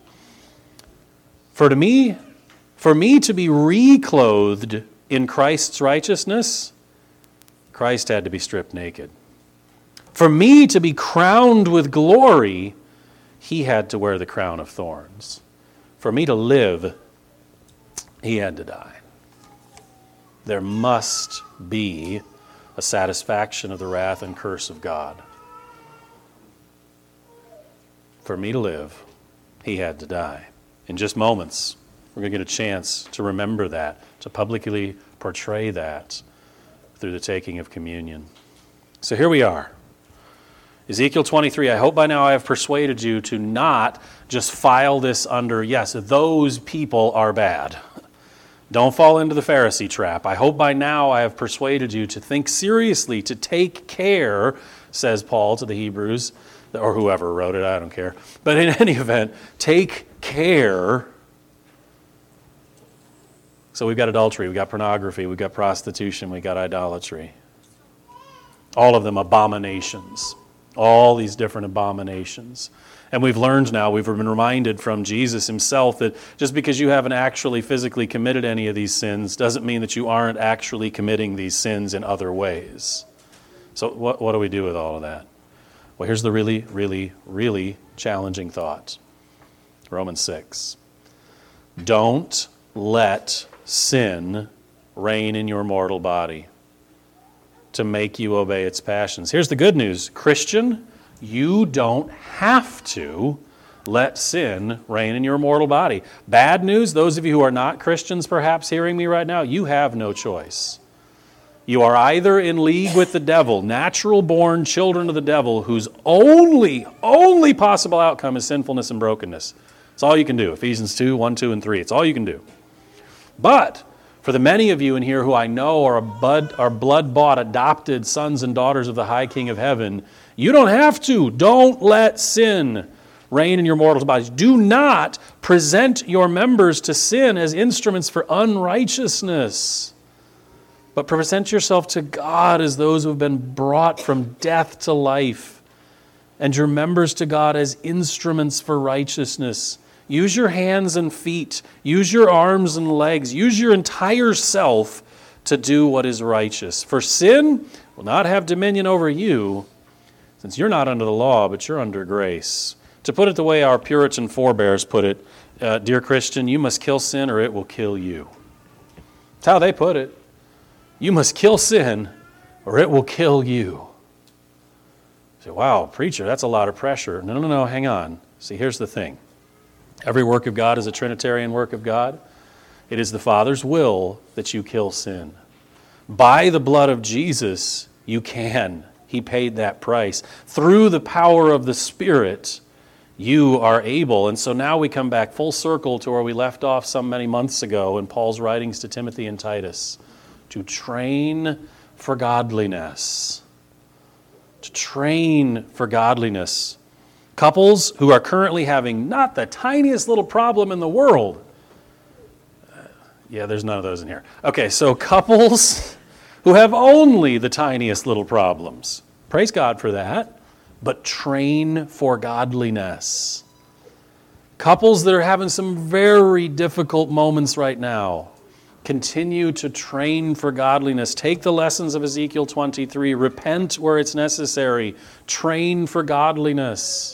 S1: For me to be reclothed in Christ's righteousness, Christ had to be stripped naked. For me to be crowned with glory, he had to wear the crown of thorns. For me to live, he had to die. There must be a satisfaction of the wrath and curse of God. For me to live, he had to die. In just moments, we're going to get a chance to remember that, to publicly portray that through the taking of communion. So here we are. Ezekiel 23, I hope by now I have persuaded you to not just file this under, yes, those people are bad. Don't fall into the Pharisee trap. I hope by now I have persuaded you to think seriously, to take care, says Paul to the Hebrews, or whoever wrote it, I don't care. But in any event, take care. So we've got adultery, we've got pornography, we've got prostitution, we've got idolatry. All of them abominations. All these different abominations. And we've learned now, we've been reminded from Jesus himself that just because you haven't actually physically committed any of these sins doesn't mean that you aren't actually committing these sins in other ways. So what do we do with all of that? Well, here's the really, really, really challenging thought. Romans 6. Don't let sin reign in your mortal body to make you obey its passions. Here's the good news. Christian, you don't have to let sin reign in your mortal body. Bad news, those of you who are not Christians perhaps hearing me right now, you have no choice. You are either in league with the devil, natural-born children of the devil, whose only possible outcome is sinfulness and brokenness. It's all you can do. Ephesians 2, 1, 2, and 3. It's all you can do. But for the many of you in here who I know are blood-bought, adopted sons and daughters of the high King of heaven, you don't have to. Don't let sin reign in your mortal bodies. Do not present your members to sin as instruments for unrighteousness, but present yourself to God as those who have been brought from death to life, and your members to God as instruments for righteousness. Use your hands and feet. Use your arms and legs. Use your entire self to do what is righteous. For sin will not have dominion over you, since you're not under the law, but you're under grace. To put it the way our Puritan forebears put it, dear Christian, you must kill sin or it will kill you. That's how they put it. You must kill sin or it will kill you. You say, wow, preacher, that's a lot of pressure. No, hang on. See, here's the thing. Every work of God is a Trinitarian work of God. It is the Father's will that you kill sin. By the blood of Jesus, you can. He paid that price. Through the power of the Spirit, you are able. And so now we come back full circle to where we left off some many months ago in Paul's writings to Timothy and Titus. To train for godliness. To train for godliness. Couples who are currently having not the tiniest little problem in the world. Yeah, there's none of those in here. Okay, so couples who have only the tiniest little problems. Praise God for that. But train for godliness. Couples that are having some very difficult moments right now. Continue to train for godliness. Take the lessons of Ezekiel 23. Repent where it's necessary. Train for godliness.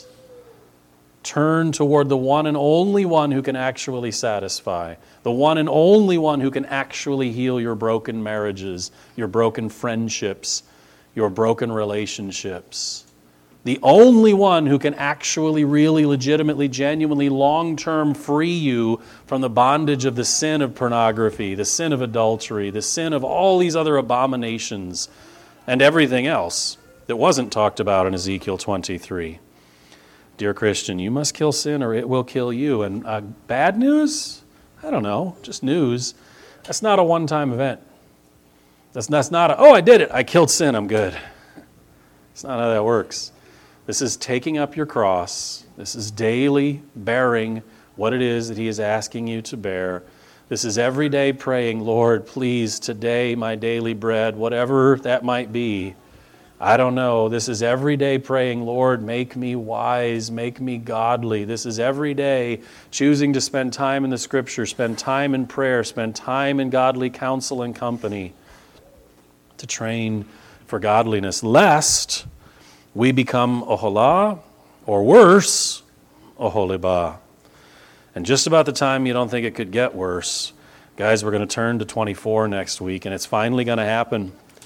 S1: Turn toward the one and only one who can actually satisfy. The one and only one who can actually heal your broken marriages, your broken friendships, your broken relationships. The only one who can actually, really, legitimately, genuinely, long-term free you from the bondage of the sin of pornography, the sin of adultery, the sin of all these other abominations, and everything else that wasn't talked about in Ezekiel 23. Dear Christian, you must kill sin or it will kill you. And bad news? I don't know, just news. That's not a one-time event. That's not I did it, I killed sin, I'm good. It's not how that works. This is taking up your cross. This is daily bearing what it is that he is asking you to bear. This is every day praying, Lord, please, today my daily bread, whatever that might be. I don't know. This is every day praying, Lord, make me wise, make me godly. This is every day choosing to spend time in the Scripture, spend time in prayer, spend time in godly counsel and company to train for godliness, lest we become Oholah, or worse, Oholibah. And just about the time you don't think it could get worse, guys, we're going to turn to 24 next week, and it's finally going to happen.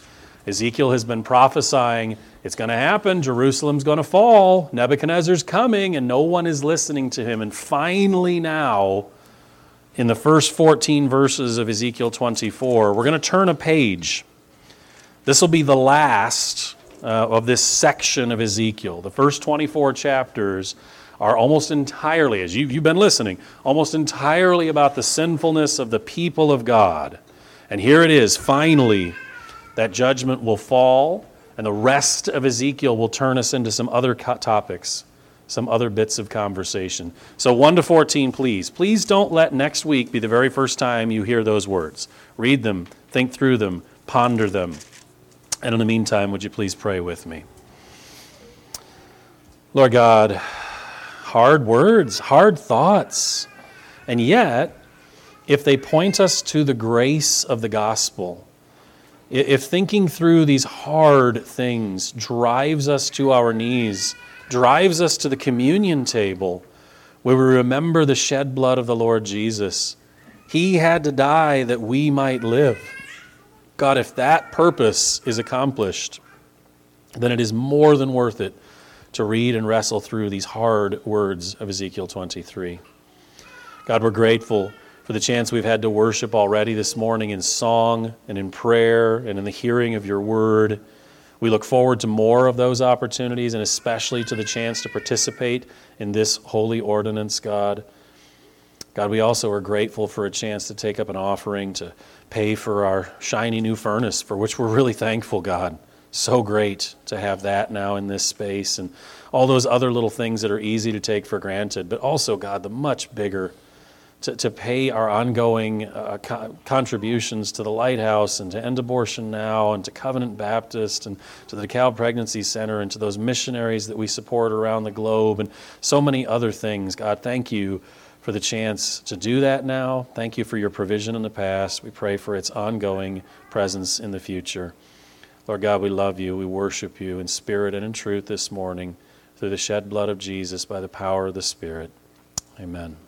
S1: Ezekiel has been prophesying, it's going to happen, Jerusalem's going to fall, Nebuchadnezzar's coming, and no one is listening to him. And finally now, in the first 14 verses of Ezekiel 24, we're going to turn a page. This will be the last of this section of Ezekiel. The first 24 chapters are almost entirely, as you've been listening, almost entirely about the sinfulness of the people of God. And here it is, finally, that judgment will fall, and the rest of Ezekiel will turn us into some other topics, some other bits of conversation. So 1 to 14, please. Please don't let next week be the very first time you hear those words. Read them, think through them, ponder them. And in the meantime, would you please pray with me? Lord God, hard words, hard thoughts, and yet, if they point us to the grace of the gospel, if thinking through these hard things drives us to our knees, drives us to the communion table where we remember the shed blood of the Lord Jesus, He had to die that we might live. God, if that purpose is accomplished, then it is more than worth it to read and wrestle through these hard words of Ezekiel 23. God, we're grateful for the chance we've had to worship already this morning in song and in prayer and in the hearing of your word. We look forward to more of those opportunities, and especially to the chance to participate in this holy ordinance, God. God, we also are grateful for a chance to take up an offering to pay for our shiny new furnace, for which we're really thankful, God. So great to have that now in this space, and all those other little things that are easy to take for granted, but also, God, the much bigger, to pay our ongoing contributions to the Lighthouse and to End Abortion Now and to Covenant Baptist and to the DeKalb Pregnancy Center and to those missionaries that we support around the globe and so many other things. God, thank you for the chance to do that now. Thank you for your provision in the past. We pray for its ongoing presence in the future. Lord God, we love you. We worship you in spirit and in truth this morning through the shed blood of Jesus by the power of the Spirit. Amen.